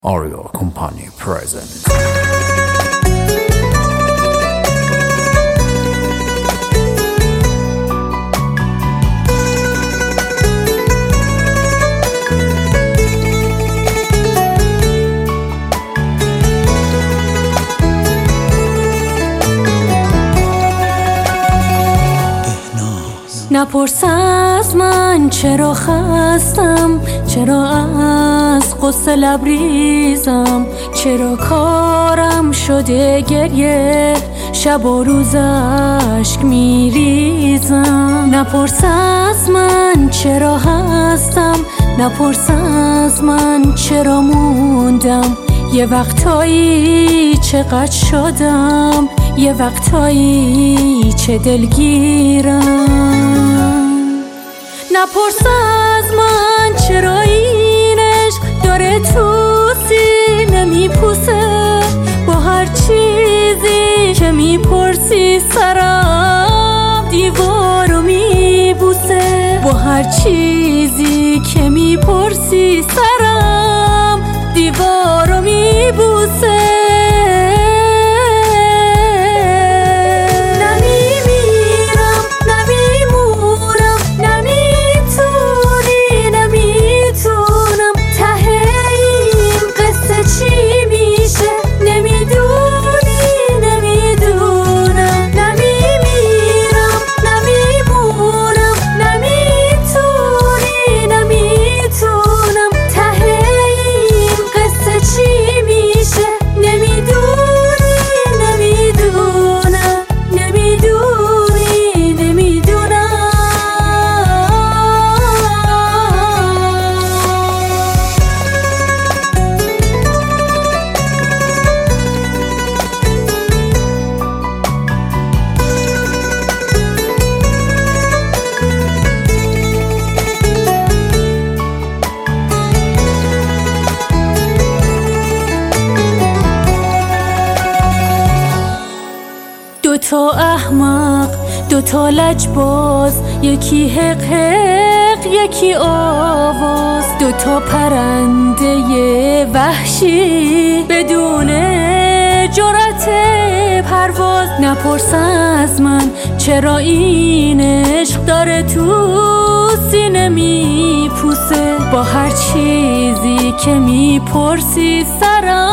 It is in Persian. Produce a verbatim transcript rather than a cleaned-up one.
Audio Company present. نپرس از من چرا خستم، چرا از غصه لبریزم، چرا کارم شده گریه، شب و روز اشک میریزم. نپرس از من چرا هستم، نپرس از من چرا موندم، یه وقتایی چقدر شدم، یه وقتایی چه دلگیرم. نپرس از من چرا این عشق داره تو سینه میپوسه، با هر چیزی که میپرسی سرم دیوارو میبوسه، با هر چیزی که میپرسی سرم دیوارو میبوسه. دو تا احمق، دو تا لجباز، یکی حق حق یکی آواز، دو تا پرنده وحشی بدون جرأت پرواز. نپرس از من چرا این عشق داره تو سینه میپوسه، با هر چیزی که میپرسی سرم